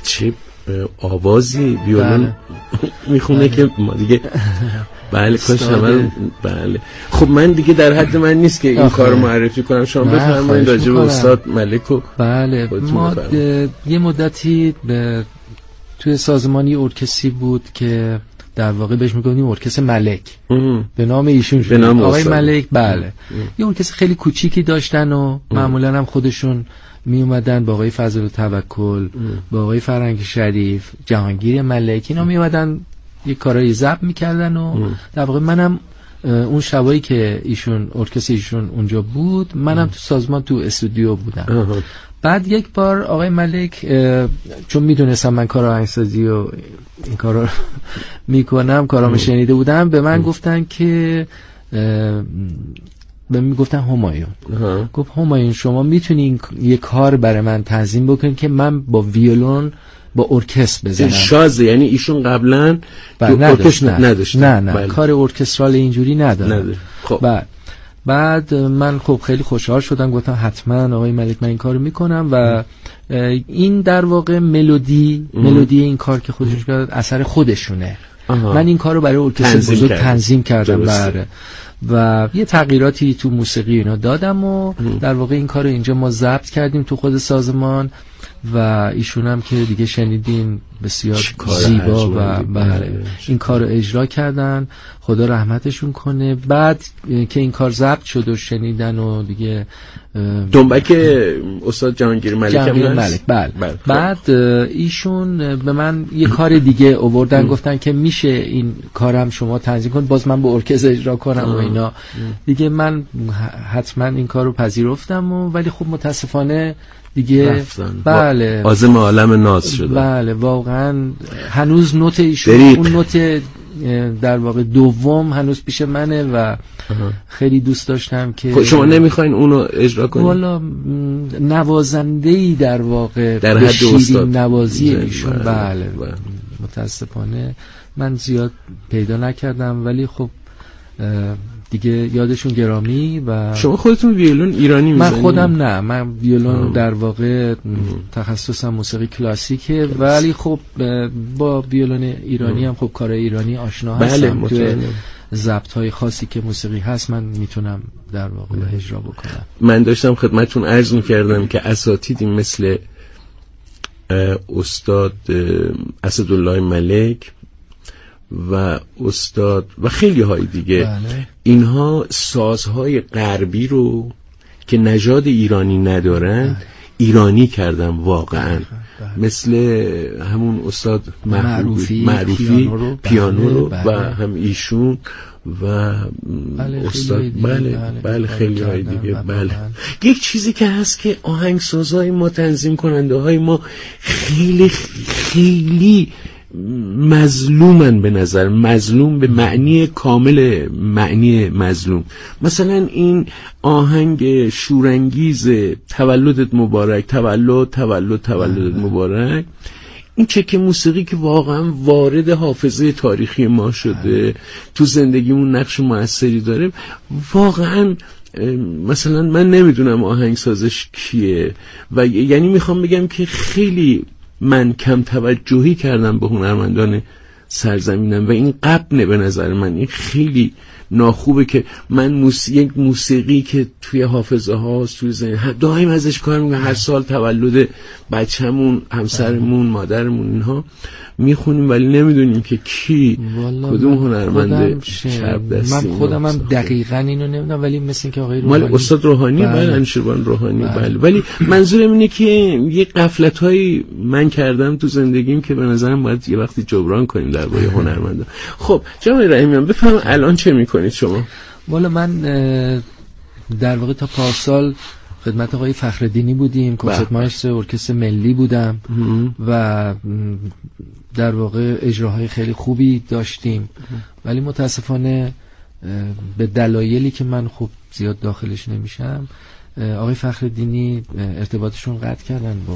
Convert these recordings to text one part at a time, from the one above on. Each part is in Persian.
چه آوازی ویولون میخونه که ما دیگه بله کاش همه بله. خب من دیگه در حد من نیست که این کارو معرفی کنم، شما بفرمایید راجع به استاد ملک. بله ما یه مدتی توی سازمانی ارکستری بود که در واقع بهش میگفتیم ارکستر ملک، به نام ایشون شد، آقای ملک. بله یه ارکستر خیلی کوچیکی داشتن و معمولا هم خودشون می اومدن با آقای فضل توکل، با آقای فرنگ شریف، جهانگیر ملک، اینا می اومدن یه کارایی ضبط میکردن و در واقع منم اون شبایی که ایشون ارکستر ایشون اونجا بود، منم تو سازمان تو استودیو بودم. بعد یک بار آقای ملک چون میدونستم من کار آهنگسازی و این کارا میکنم، کارامو شنیده بودم، به من گفتن که به من گفتن همایون گفت همایون شما میتونین یه کار برای من تنظیم بکنین که من با ویولون با ارکستر بزنم. شازه یعنی ایشون قبلا نداشت. نه کار ارکسترال اینجوری نداره. خب بعد من خب خیلی خوشحال شدم، گفتم حتما آقای ملک من این کارو میکنم و این در واقع ملودی این کار که خودش کرد اثر خودشونه. من این کارو برای ارکستر بزرگ تنظیم کردم بله و یه تغییراتی تو موسیقی اینا دادم و در واقع این کارو اینجا ما ضبط کردیم تو خود سازمان و ایشون هم که دیگه شنیدین بسیار زیبا و بله این کارو اجرا کردن، خدا رحمتشون کنه. بعد که این کار ضبط شد و شنیدن و دیگه دنبک استاد جهانگیر ملک بله. بعد ایشون به من یه کار دیگه آوردن، گفتن که میشه این کارم شما تنظیم کن، باز من با ارکستر اجرا کنم و اینا دیگه. من حتما این کارو پذیرفتم ولی خب متاسفانه دیگه بله عازم عالم ناز شده. بله واقعا هنوز نوت ایشون اون نوت در واقع دوم هنوز پیش منه و خیلی دوست داشتم که شما نمیخواین اونو اجرا کنید؟ والا نوازنده‌ای در واقع در حد استاد نوازی ایشون بله متاسفانه من زیاد پیدا نکردم ولی خب دیگه یادشون گرامی. و شما خودتون ویولون ایرانی میزنید؟ من خودم نه، من ویولون در واقع تخصصم موسیقی کلاسیکه ولی خب با ویولون ایرانی هم خب کار ایرانی آشنا هستم. توی ضبط‌های خاصی که موسیقی هست من میتونم در واقع اجرا بکنم. من داشتم خدمتتون عرض می‌کردم که اساتیدی مثل استاد اسدالله ملک و استاد و خیلی های دیگه اینها سازهای غربی رو که نژاد ایرانی ندارن ایرانی کردن واقعا. مثل همون استاد معروفی پیانو رو و هم ایشون و استاد بله خیلی های دیگه بله. یک چیزی که هست که آهنگسازهای ما، تنظیم کننده های ما خیلی خیلی مظلومن، به نظر مظلوم به معنی کامل معنی مظلوم. مثلا این آهنگ شورانگیز تولدت مبارک، تولدت مبارک، این چک موسیقی که واقعا وارد حافظه تاریخی ما شده، تو زندگیمون نقش موثری داره واقعا. مثلا من نمیدونم آهنگسازش کیه و یعنی میخوام بگم که خیلی من کم توجهی کردم به هنرمندان سرزمینم و این غبنه به نظر من. این خیلی ناخوبه که من یک موسیقی که توی حافظه هاست، توی ذهن دائم ازش کار میکنم، هر سال تولد بچه‌مون، همسرمون، مادرمون اینها میخونیم ولی نمیدونیم که کی کدوم هنرمند چرب دستی. من خودم هم دقیقاً اینو نمیدونم ولی مثل اینکه آقای روحانی، مال استاد روحانی بله انشیروان روحانی بله. ولی منظورم اینه که یه غفلت‌هایی من کردم تو زندگیم که به نظرم باید یه وقتی جبران کنیم درباره هنرمندا. خب جناب رحیمیان بفهم الان چه میکنید شما؟ والا من در واقع تا پارسال خدمت آقای فخرالدینی بودیم، کنسرت مایستر ارکستر ملی بودم و در واقع اجراهای خیلی خوبی داشتیم ولی متاسفانه به دلایلی که من خب زیاد داخلش نمیشم آقای فخرالدینی ارتباطشون قطع کردن با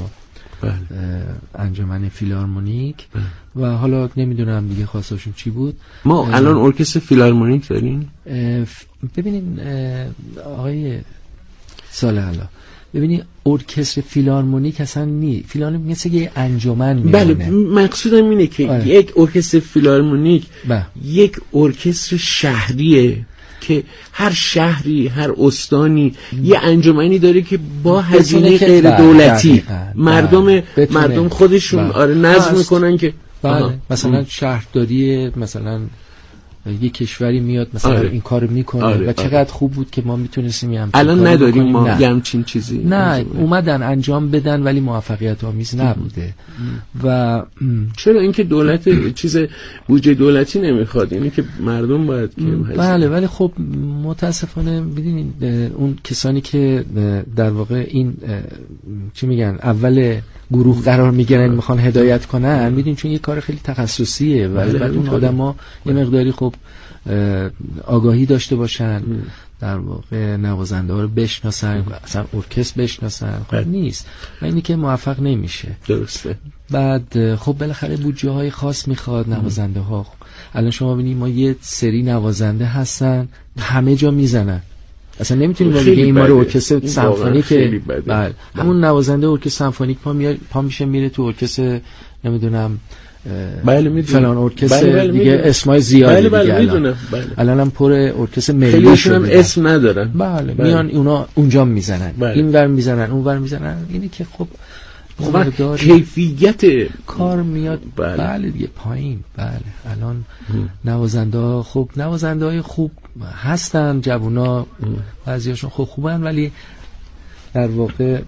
انجمن فیلارمونیک و حالا نمیدونم دیگه خواستشون چی بود. ما الان ارکستر فیلارمونیک داریم. ببینین آقای صالح الله ببینی ارکستر فیلارمونیک اصلا نی، فیلارمونیک مثل یه انجمن میمونه. بله مقصودم اینه که یک ارکستر فیلارمونیک یک ارکستر شهریه که هر شهری، هر استانی یه انجمنی داره که با هزینه غیر دولتی مردم خودشون نظم میکنن که مثلا شهرداری مثلا یه کشوری میاد مثلا این کارو میکنه و چقدر خوب بود که ما میتونستیم الان نداریم ما همچین چیزی. نه اومدن انجام بدن ولی موفقیت آمیز نبوده. و چرا اینکه دولت چیز بودجه دولتی نمیخواد، اینی که مردم باید که بله. ولی خب متاسفانه ببینید اون کسانی که در واقع این چی میگن اول گروه قرار میگیرن میخوان هدایت کنن، میدونین چون یه کار خیلی تخصصیه و بعد اون آدما یه مقداری خب آگاهی داشته باشن، در واقع نوازنده ها رو بشناسن، اصلا ارکستر بشناسن. خب نیست و اینی که موفق نمیشه. درسته. بعد خب بالاخره بودجه های خاص میخواد نوازنده ها. الان شما ببینید ما یه سری نوازنده هستن همه جا میزنن، اصلا نمیتونیم بگیم این ماره ارکستر سمفونیک. بله همون نوازنده ارکستر سمفونیک پا میشه میره تو ارکستر نمیدونم فلان ارکستر دیگه اسمای زیادی دیگه. الان هم پر ارکستر ملی شده، اسم ندارن. بله میان اونا اونجا میزنن، این ور میزنن اون ور میزنن. اینی که خب کیفیت کار میاد بله دیگه پایین. بله الان نوازنده خب نوازنده های خوب هستن، جوونا بعضیاشون خوبن ولی در واقع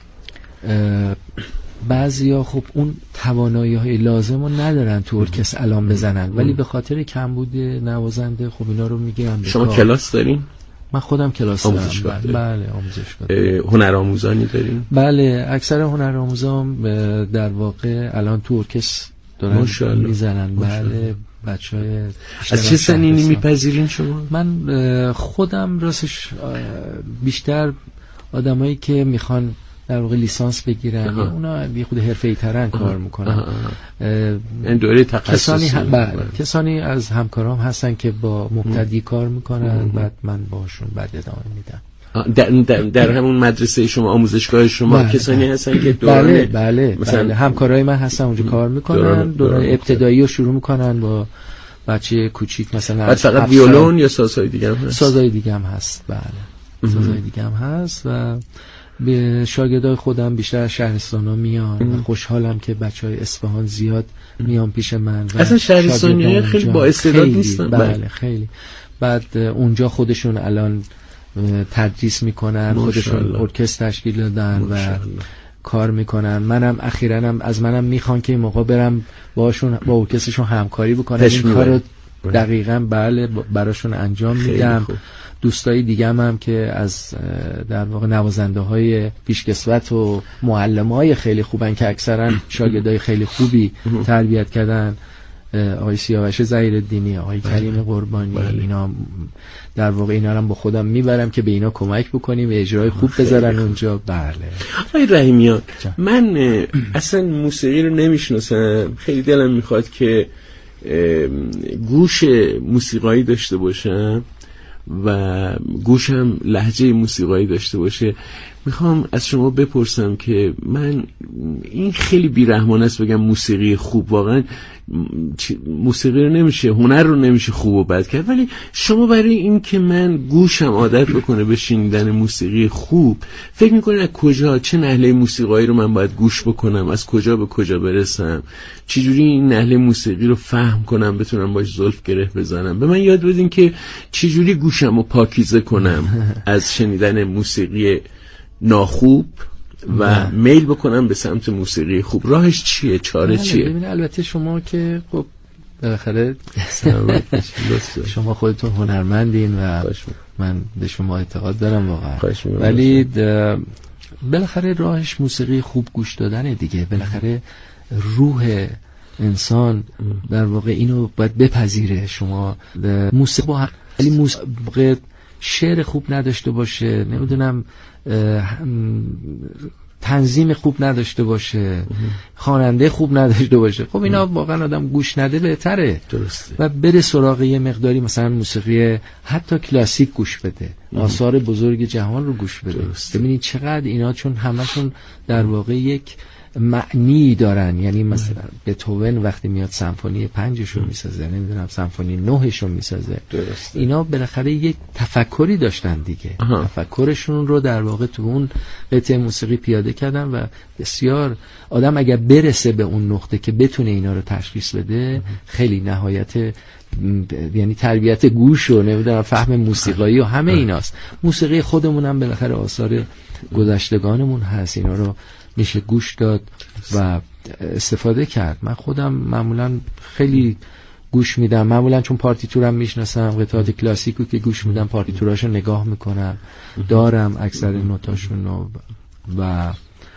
بعضیا خب اون توانایی های لازم رو ندارن تو ارکستر الان بزنن، ولی به خاطر کمبود نوازنده خب اینا رو میگیرن. شما کلاس دارین؟ من خودم کلاس دارم. بله آموزشگاه. هنرآموزانی دارین؟ بله اکثر هنرآموزان در واقع الان تو ارکستر دارن میزنن. بله بچهای از چه سنینی میپذیرین شما؟ من خودم راستش بیشتر آدمایی که میخوان در واقع لیسانس بگیرن اونا بی خود حرفه‌ای ترن کار میکنن. این دوره تخصصی. کسانی از همکارام هستن که با مبتدی کار میکنن، بعد من باشون بعد ادامه میدم. در همون مدرسه شما، آموزشگاه شما کسانی هستن که دوران بله همکارای من هستن اونجا کار میکنن، دوران ابتدایی رو شروع میکنن با بچه کوچیک مثلا. فقط ویولون یا سازهای دیگه هم هست؟ سازهای دیگه هم هست. بله سازهای دیگه هم هست و به شاگردای خودم بیشتر از شهرستانا میان و خوشحالم که بچهای اصفهان زیاد میان پیش من. اصلا شهرستانی‌ها خیلی با استعداد نیستن. بله خیلی. بعد اونجا خودشون الان تدریس میکنن، خودشون ارکستر تشکیل دادن و کار میکنن. منم اخیراً از منم میخوان که این موقع برم باشون با ارکسترشون همکاری بکنم. این کارو دقیقاً بله براشون انجام میدم. دوستای دیگه هم که از در واقع نوازنده های پیشکسوت و معلم های خیلی خوبن که اکثرا شاگردای خیلی خوبی تربیت کردن، آقای سیاوش ظهیرالدینی، آقای کریم قربانی، اینا در واقع اینا هم با خودم میبرم که به اینا کمک بکنیم و اجرای خوب بذارن اونجا. بله آقای رحیمیان، من اصلا موسیقی رو نمیشناسم، خیلی دلم میخواد که گوش موسیقایی داشته باشم و گوشم لهجه موسیقایی داشته باشه. میخوام از شما بپرسم که من این خیلی بیرحمانه است بگم موسیقی خوب، واقعا موسیقی رو نمیشه، هنر رو نمیشه خوب و بد کرد، ولی شما برای این که من گوشم عادت بکنه به شنیدن موسیقی خوب، فکر میکنید از کجا، چه نحله موسیقایی رو من باید گوش بکنم، از کجا به کجا برسم، چجوری این نحله موسیقی رو فهم کنم بتونم باش زلف گره بزنم؟ به من یاد بدین که چجوری گوشم رو پاکیزه کنم از شنیدن موسیقی ناخوب و میل بکنم به سمت موسیقی خوب. راهش چیه؟ چاره چیه؟ ببین البته شما که خب بالاخره شما خودتون هنرمندین و من به شما اعتقاد دارم واقعا، ولی بالاخره راهش موسیقی خوب گوش دادنه دیگه. بالاخره روح انسان در واقع اینو باید بپذیره. شما موسیقی شعر خوب نداشته باشه، نمیدونم تنظیم خوب نداشته باشه، خواننده خوب نداشته باشه، خب اینا واقعا آدم گوش نده بهتره. درسته. و بره سراغ یه مقداری مثلا موسیقی حتی کلاسیک گوش بده، آثار بزرگ جهان رو گوش بده. ببینید چقدر اینا، چون همشون در واقع یک معنی دارن. یعنی مثلا بتهوون وقتی میاد سمفونی 5 رو میسازه، نمیدونم سمفونی 9 رو میسازه، اینا بالاخره یک تفکری داشتن دیگه. تفکرشون رو در واقع تو اون قطعه موسیقی پیاده کردن و بسیار آدم اگر برسه به اون نقطه که بتونه اینا رو تشخیص بده، خیلی نهایت یعنی تربیت گوش و نمیدونم فهم موسیقایی و همه ایناست. موسیقی خودمون هم بالاخره آثار گذشتگانمون هست، اینا رو میشه گوش داد و استفاده کرد. من خودم معمولا خیلی گوش میدم، معمولا چون پارتیتورم میشناسم، قطعات کلاسیکو که گوش میدم پارتیتوراشو نگاه میکنم، دارم اکثر نوتاشون و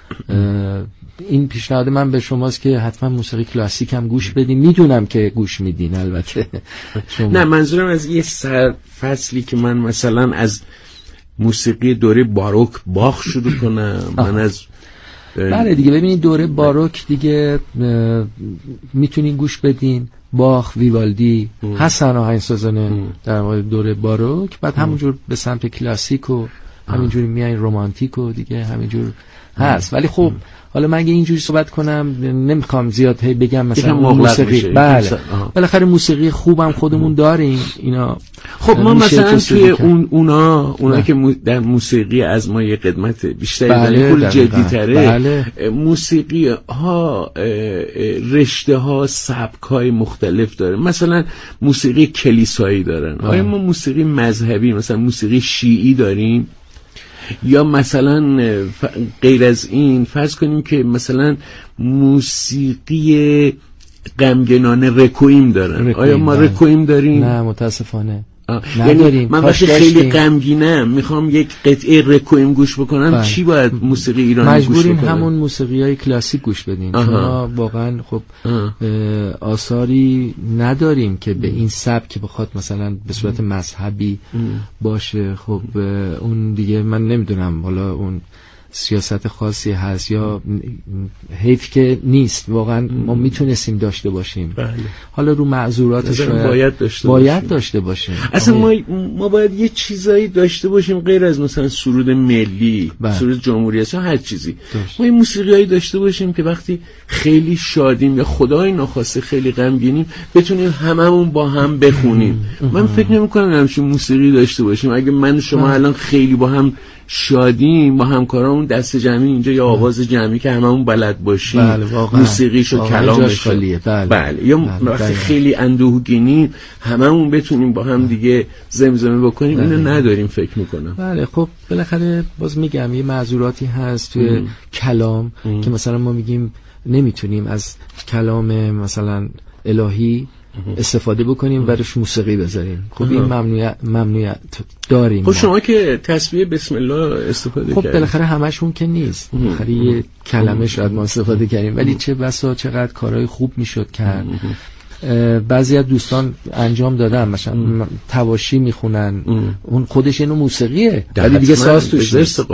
این پیشنهاد من به شماست که حتما موسیقی کلاسیک هم گوش بدین. میدونم که گوش میدین البته نه، منظورم از یه فصلی که من مثلا از موسیقی دوره باروک باخ شروع کنم. من از بله دیگه، ببینید دوره باروک دیگه میتونین گوش بدین، باخ، ویوالدی هستن آهنگسازان در مورد دوره باروک. بعد همونجور به سمت کلاسیک و همینجوری میایین رومانتیک و دیگه همینجور هست. ولی خب حالا من اگه اینجوری صحبت کنم نمیخوام زیاد بگم مثلا موسیقی، بله بالاخره موسیقی خوبم خودمون داریم اینا. خب ما مثلا توی اونا که در موسیقی از ما یه قدمت بیشتری داریم، کل جدی‌تره. موسیقی ها رشته ها سبک های مختلف داره. مثلا موسیقی کلیسایی دارن. آیا ما موسیقی مذهبی مثلا موسیقی شیعی داریم؟ یا مثلا غیر از این فرض کنیم که مثلا موسیقی غمگنانه رکویم دارن. آیا ما رکویم داریم؟ نه متاسفانه یعنی من وقتی خیلی غمگینم میخوام یک قطعه رکویم گوش بکنم، چی باید موسیقی ایرانی گوش بکنم؟ همون موسیقیای کلاسیک گوش بدین. چون واقعا خب آثاری نداریم که به این سبک بخواد مثلا به صورت مذهبی باشه. خب اون دیگه من نمیدونم، حالا اون سیاست خاصی هست یا حیف که نیست. واقعا ما میتونستیم داشته باشیم. بله. حالا رو معذوراتش باید داشته باشیم. اصلا ما باید یه چیزایی داشته باشیم غیر از مثلا سرود ملی، سرود جمهوری اسلامی، هر چیزی. ما این موسیقیایی داشته باشیم که وقتی خیلی شادیم یا خدای ناخواسته خیلی غمگینیم بتونیم هممون با هم بخونیم. من فکر نمی‌کنم همچین موسیقی داشته باشیم. اگه من شما الان خیلی با هم شادیم، با همکارامون دست جمعی اینجا یا آواز جمعی که هممون بلد باشیم، موسیقیشو کلامش بله. یا وقتی خیلی اندوهگینیم هممون بتونیم با هم دیگه زمزمه بکنیم. اینو نداریم فکر میکنم. بله خب بالاخره باز میگم یه معذوراتی هست توی کلام که مثلا ما میگیم نمیتونیم از کلام مثلا الهی استفاده بکنیم و روش موسیقی بذاریم. خب این ممنوعیت داریم. خب شما که تسبیح بسم الله استفاده کردید، خب بالاخره همشون که نیست، بالاخره یه کلمه شاید ما استفاده کردیم، ولی چه بسا چقدر کارهای خوب میشد کرد. بعضی از دوستان انجام دادن، مثلا تواشی میخونن، اون خودش اینو موسیقیه ولی دیگه ساز توش نیست،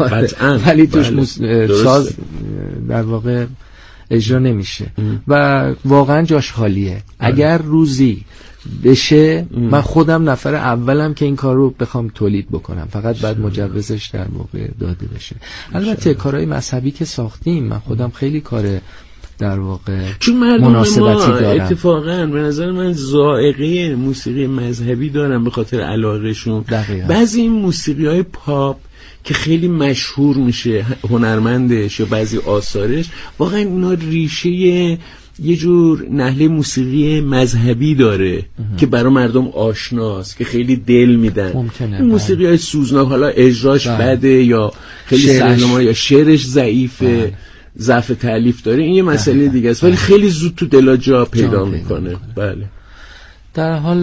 ولی توش ساز در واقع اجرا نمیشه و واقعا جاش خالیه. اگر روزی بشه من خودم نفر اولم که این کار رو بخوام تولید بکنم، فقط بعد مجوزش در موقع داده بشه. البته کارهای مذهبی که ساختیم من خودم خیلی کار در واقع مناسبتی دارم. اتفاقا به نظر من ذائقه موسیقی مذهبی دارم به خاطر علاقهشون. بعضی این موسیقی های پاپ که خیلی مشهور میشه هنرمندش یا بعضی آثارش، واقعا اینا ریشه یه جور نحله موسیقی مذهبی داره که برای مردم آشناست، که خیلی دل میدن. این موسیقی های سوزناک، حالا اجراش بده یا خیلی سهلما یا شعرش ضعیفه، ضعف تألیف داره، این یه مسئله دیگه است، ولی خیلی زود تو دلا جا پیدا میکنه. بله. در حال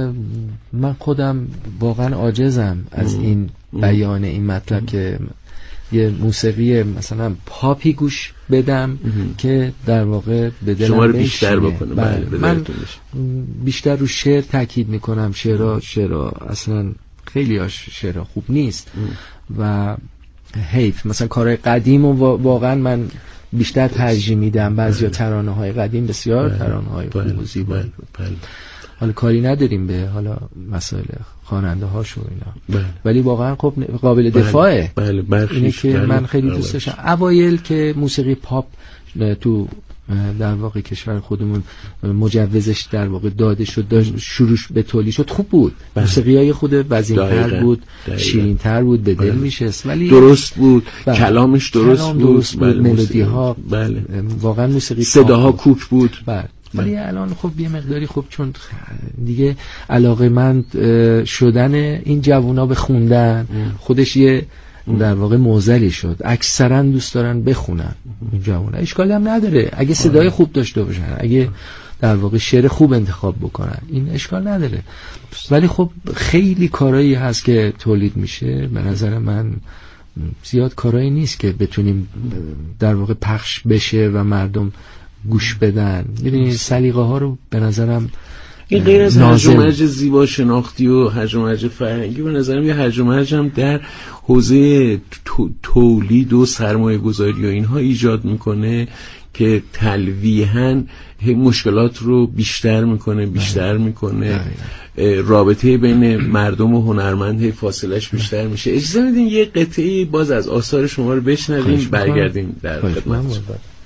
من خودم واقعا عاجزم از این بیان این مطلب که یه موسیقی مثلا پاپی گوش بدم که در واقع به دلم شما رو بیشتر بکنه. بله. من بیشتر رو شعر تاکید میکنم. شعرها اصلا خیلی شعرها خوب نیست و حیف. مثلا کارهای قدیم و واقعا من بیشتر ترجیح میدم. بعضیا ترانه‌های قدیم بسیار ترانه‌های خوب و زیبایی بود. حالا کاری نداریم به حالا مسائل خواننده هاش و اینا، ولی واقعا خب قابل دفاعه. اینه که من خیلی دوست داشتم. اوایل که موسیقی پاپ تو در واقع کشور خودمون مجوزش در واقع داده شد، شروع به تولید شد، خوب بود. موسیقیای خود وزین‌تر بود، شیرین‌تر بود، به دل میشست، ولی درست بود. کلامش درست بود. ملودی ها واقعا موسیقی صداها کوک بود. ولی الان خب یه مقداری خب چون دیگه علاقه‌مند شدن این جوونا به خوندن خودش یه در واقع معضلی شد. اکثرا دوست دارن بخونن این جوونا. اشکالی هم نداره اگه صدای خوب داشته باشن، اگه در واقع شعر خوب انتخاب بکنن، این اشکال نداره. ولی خب خیلی کارایی هست که تولید میشه. به نظر من زیاد کارایی نیست که بتونیم در واقع پخش بشه و مردم گوش بدن. ببینید سلیقه ها رو به نظرم این غیر از هرج و مرج زیبا شناختی و هرج و مرج فرهنگی، به نظرم یه هرج و مرج هم در حوزه تولید و سرمایه گذاری و اینها ایجاد میکنه که تلویحاً مشکلات رو بیشتر میکنه. رابطه بین مردم و هنرمند فاصلش بیشتر میشه. اجازه بدین یه قطعه باز از آثار شما رو بشنویم، برگردیم در خدمت.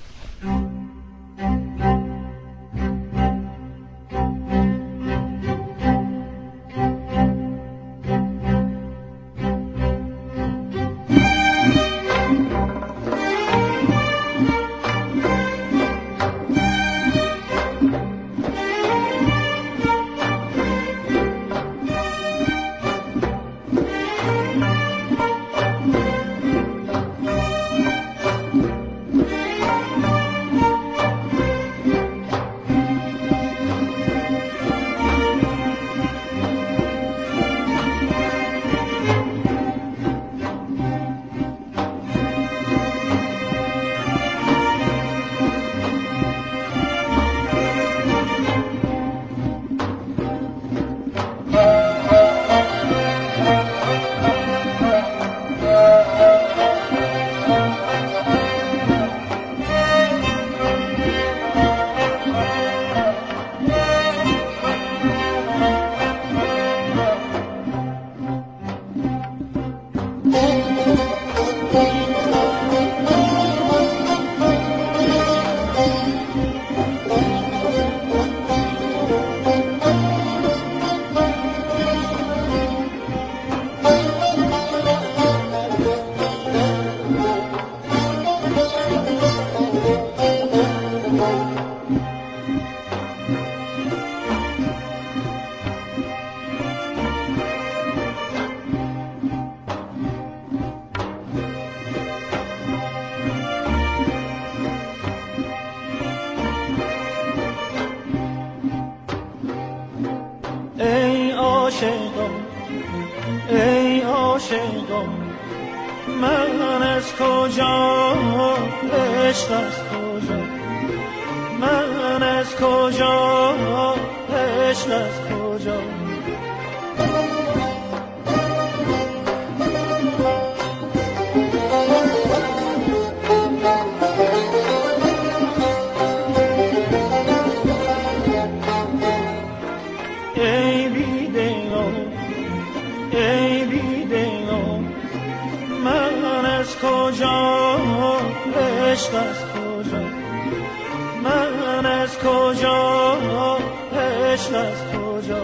ای عاشقان من از کجا، عشق از کجا، من از کجا، عشق از کجا. عشق از کجا، من از کجا، عشق از کجا.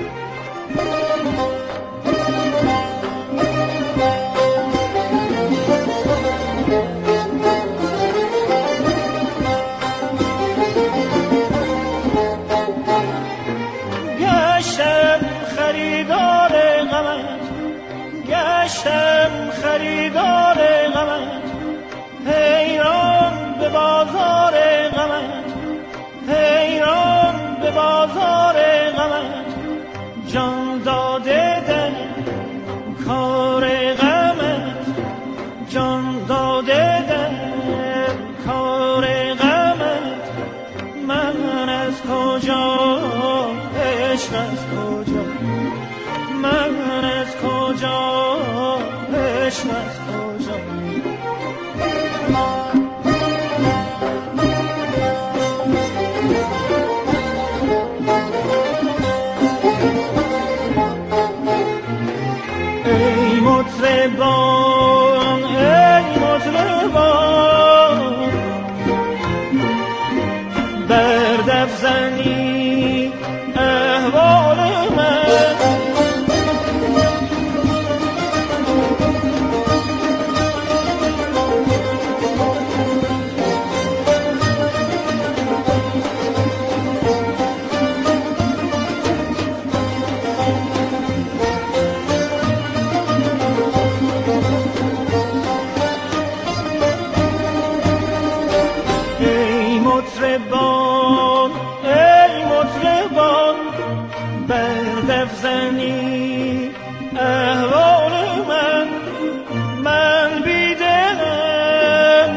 گشتم خریدار غمت، گشتم خریدار غمت، حیران به بازار غمت، حیران به بازار غمت، جان داده در کار غمت، جان داده در کار غمت. من از کجا، عشق از کجا، من از کجا، عشق از کجا. مطربان ای مطربان بر دف زنی احوال من زنی احوال من من بیدلم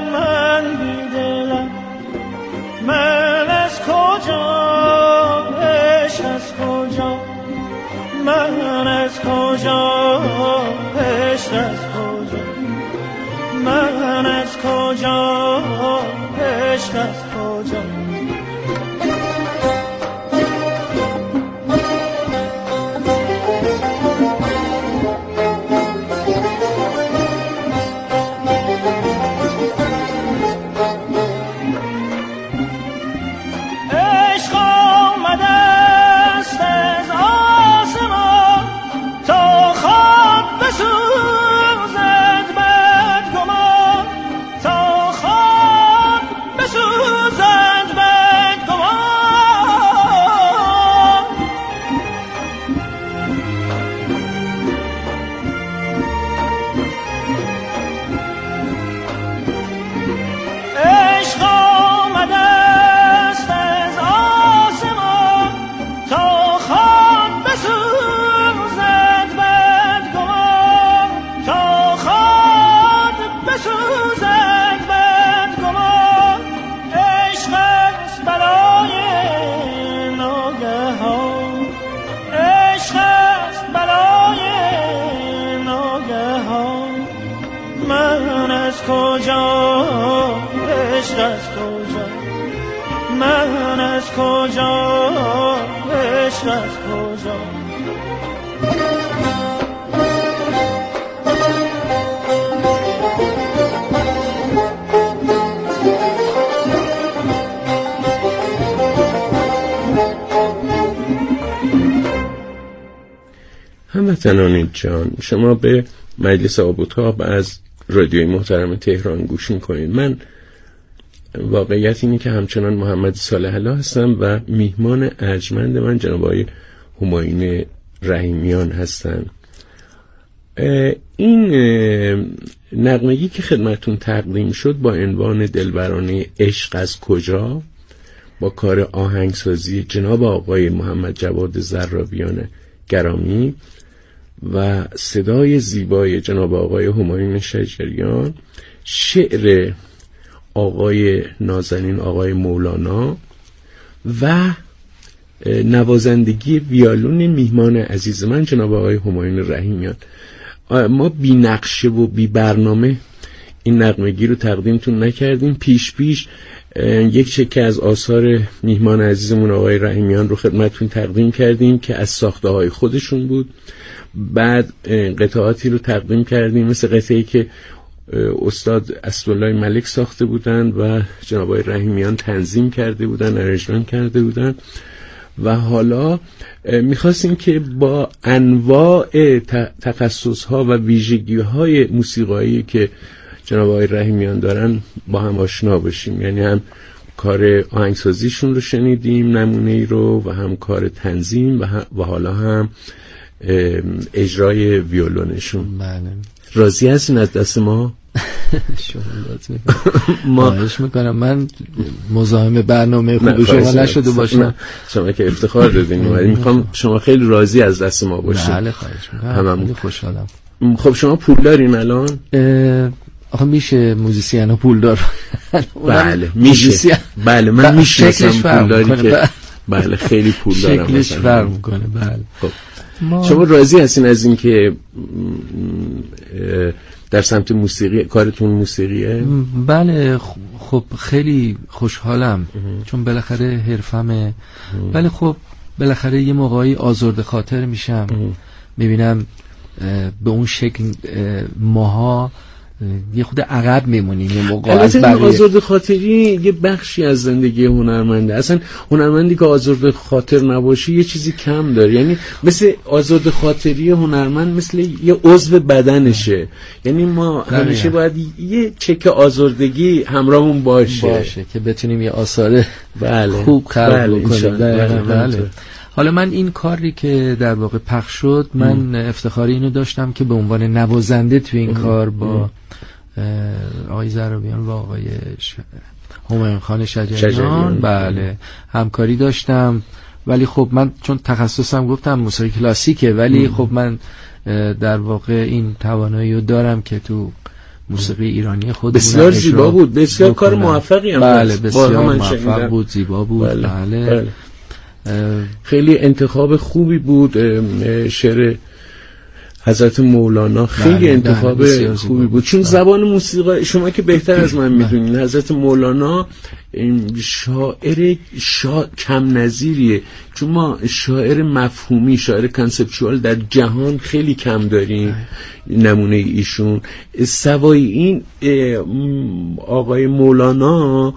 من از کجا عشق از کجا من از کجا عشق از کجا من از کجا عشق از کجا هموطنان جان، شما به مجلس آبوتاب از رادیوی محترم تهران گوش میکنید. من واقعیت اینه که همچنان محمد صالح الله هستم و میهمان ارجمند من جناب آقای همایون رحیمیان هستن. این نغمگی که خدمتون تقدیم شد با عنوان دلبرانه عشق از کجا با کار آهنگسازی جناب آقای محمد جواد زرابیان گرامی و صدای زیبای جناب آقای همایون شجریان، شعر آقای نازنین آقای مولانا و نوازندگی ویولون میهمان عزیز من جناب آقای همایون رحیمیان. ما بی نقشه و بی برنامه این نغمگی رو تقدیمتون نکردیم. پیش یک چکه از آثار میهمان عزیزمون آقای رحیمیان رو خدمتتون تقدیم کردیم که از ساخته های خودشون بود. بعد قطعاتی رو تقدیم کردیم مثل قطعه‌ای که استاد اسدالله ملک ساخته بودن و جناب آقای رحیمیان تنظیم کرده بودن، ارنجمنت کرده بودن. و حالا میخواستیم که با انواع تخصص‌ها و ویژگی‌های موسیقایی که جناب آقای رحیمیان دارن با هم آشنا بشیم. یعنی هم کار آهنگسازیشون رو شنیدیم نمونه‌ای رو و هم کار تنظیم و حالا هم اجرای ویولونشون. بله. راضی هستین از دست ما؟ شما لازم خواهش میکنم. من مزاحم برنامه خوب شما نشده باشم. شما که افتخار دادین. میخوام شما خیلی راضی از دست ما باشین. بله خواهش میکنم. خیلی خوشحالم. خب شما پول دارین الان؟ آخه میشه موزیسین ها پول دار؟ بله میشه. بله من میشناسم پول داری که بله خیلی پول دارم. شکلش فرق میکنه. بله. خب شما راضی هستین از این که در سمت موسیقی کارتون موسیقیه؟ بله خب خیلی خوشحالم چون بالاخره حرفمه. ولی خب بالاخره یه موقعی آزرده خاطر میشم، میبینم به اون شکل ماها یه خود عقب میمونیم یه موقع از بقیه. آزرده خاطری یه بخشی از زندگی هنرمنده. اصلا هنرمندی که آزرده خاطر نباشه یه چیزی کم داره. یعنی مثل آزرده خاطری هنرمند مثل یه عضو بدنشه. یعنی ما همیشه باید یه چک آزردگی همراهمون باشه که بتونیم یه آثار خوب خلق بکنیم. بله. حالا من این کاری که در واقع پخش شد، من افتخاری اینو داشتم که به عنوان نوازنده تو این کار با آقای زرابیان و آقای همایون خان شجریان بله همکاری داشتم. ولی خب من چون تخصصم گفتم موسیقی کلاسیکه، ولی خب من در واقع این توانایی رو دارم که تو موسیقی ایرانی خود بسیار زیبا بود، بسیار کار موفقی هم بله بسیار موفق بود، زیبا بود. بله. خیلی انتخاب خوبی بود. شعر حضرت مولانا خیلی انتخاب خوبی بود، چون زبان موسیقی شما که بهتر از من میدونین حضرت مولانا شاعر کم نظیریه، چون ما شاعر مفهومی، شاعر کانسپچوال در جهان خیلی کم داریم نمونه ایشون. سوای این آقای مولانا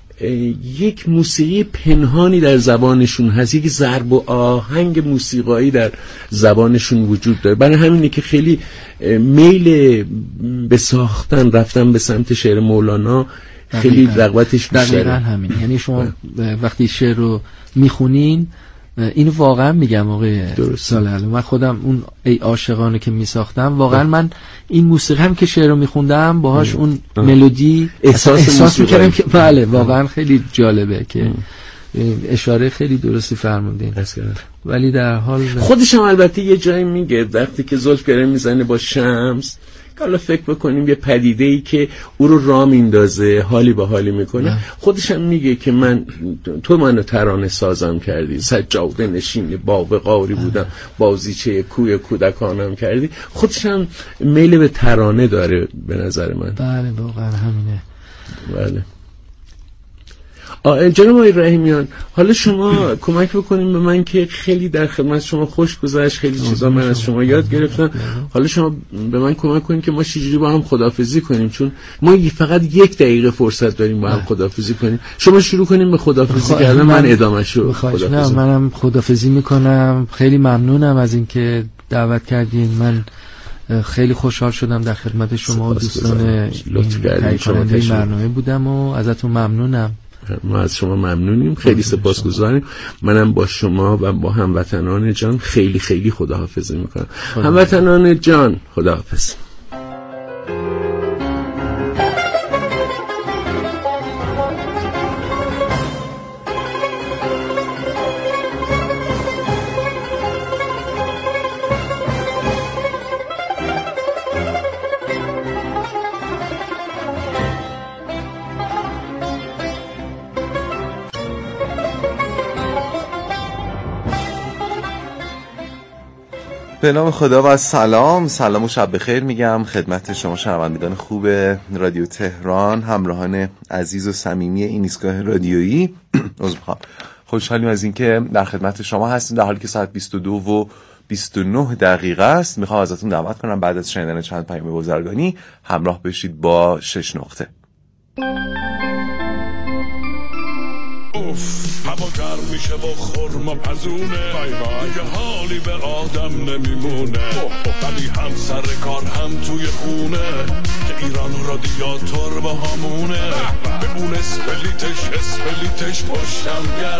یک موسیقی پنهانی در زبانشون هست، یک ضرب و آهنگ موسیقایی در زبانشون وجود داره. برای همینه که خیلی میل به ساختن رفتن به سمت شعر مولانا خیلی رغبتش بیشتره. دقیقاً همین. یعنی شما وقتی شعر رو میخونین، اینو واقعا میگم آقای ساله‌علو، من خودم اون ای عاشقانه که میساختم واقعا من این موسیقی هم که شعر رو میخوندم باهاش اون ملودی احساس میکردم که بله واقعا خیلی جالبه که اشاره خیلی درستی فرمودین. ولی در حال خودش هم البته یه جایی میگه وقتی که زلف گره میزنه با شمس، حالا فکر بکنیم یه پدیده‌ای که او رو راه میندازه، حالی به حالی میکنه، خودش هم میگه که تو منو ترانه سازم کردی، سجاده نشین باغ غاری بودم، بازیچه کوی کودکانم کردی. خودش هم میل به ترانه داره به نظر من. بله واقعا همینه. بله. جناب آقای رحیمیان، حالا شما کمک بکنیم به من که خیلی در خدمت شما خوش گذشت، خیلی چیزا من از شما یاد گرفتم. حالا شما به من کمک کنیم که ما چجوری با هم خداحافظی کنیم، چون ما فقط 1 دقیقه فرصت داریم با هم خداحافظی کنیم. شما شروع کنیم به خداحافظی کردن، من ادامه‌شو خداحافظی. منم خداحافظی میکنم. خیلی ممنونم از اینکه دعوت کردین. من خیلی خوشحال شدم در خدمت شما و دوستان این برنامه بودم و ازتون ممنونم. ما از شما ممنونیم، خیلی سپاسگزاریم. منم با شما و با هموطنان جان خیلی خیلی خداحافظی میکنم. هموطنان جان خداحافظ. به نام خدا و سلام و شب بخیر میگم خدمت شما شنوندگان خوب رادیو تهران، همراهان عزیز و صمیمی این ایستگاه رادیویی. خوشحالیم از اینکه در خدمت شما هستیم در حالی که ساعت 22:29 است. میخوام ازتون دعوت کنم بعد از شنیدن چند پیام بازرگانی همراه بشید با 6 نقطه. هوا گرم میشه و خرما پزونه، دیگه حالی به آدم نمیمونه، ولی هم سر کار هم توی خونه که ایران رادیاتور با همونه، به اون اسپلیتش پشتم گرم.